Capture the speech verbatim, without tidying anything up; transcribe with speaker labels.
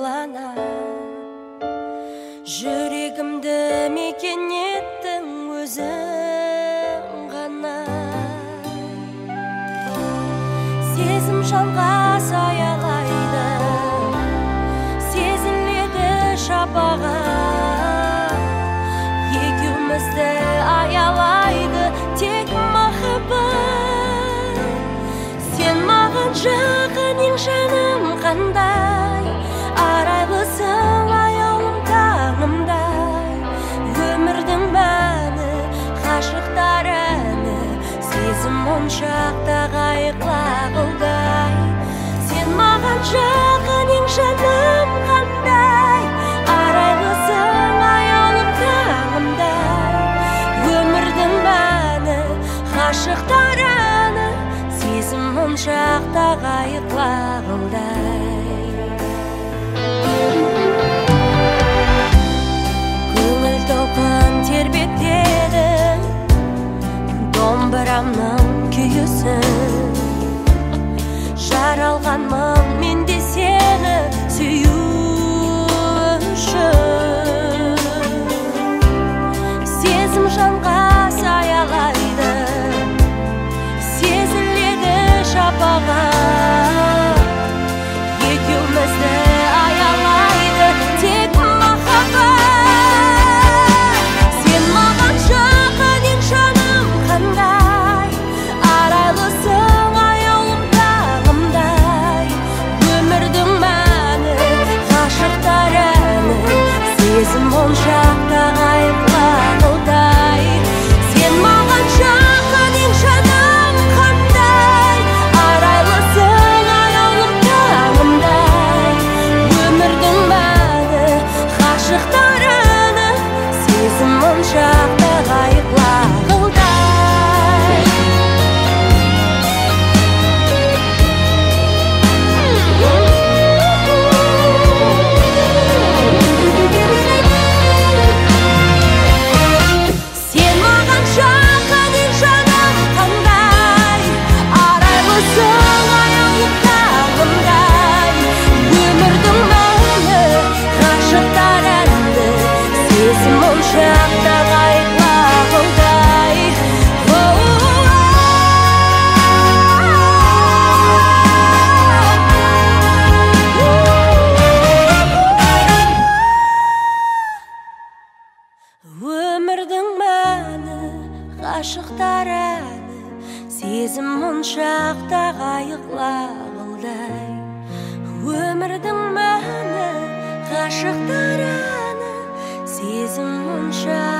Speaker 1: ғана жүрегімді мекен еттің өзің ғана сезім жанға саялайды сезіледі шапағат екеумізді аялайды тек махаббат сен маған жақын ең жаным қандай арайлысың аяулым таңымдай өмірдің мәні ғашықтар әні сезім моншақта қайықлағылдай сен маған жақын ең жаным қандай арайлысың аяулым таңымдай өмірдің мәні ғашықтар әні сезім моншақта қайықлағылдай көңіл толқын тербетеді домбырамның күйісін жаралғанмын мен де сені сүю үшін сезім жанға саялайды сезіледі шапағат екеумізді аялайды тек махаббат сен маған жақын ең жаным қандай арайлысың аяулым таңымдай өмірдің мәні ғашықтар әні сезім моншақта қайықлағылдай сен маған жақын ең жаным қандай арайлысың аяулым таңымдай өмірдің мәні ғашықтар әні сезім моншақта қайықлағылдай сен маған жақын ең жаным қандай арайлысың аяулым таңымдай өмірдің мәні ғашықтар әні сезім моншақта қайықлағылдай өмірдің мәні ғашықтар әні сезім моншақта қайықлағылдай өмірдің мәні ғашықтар әні сезім моншақта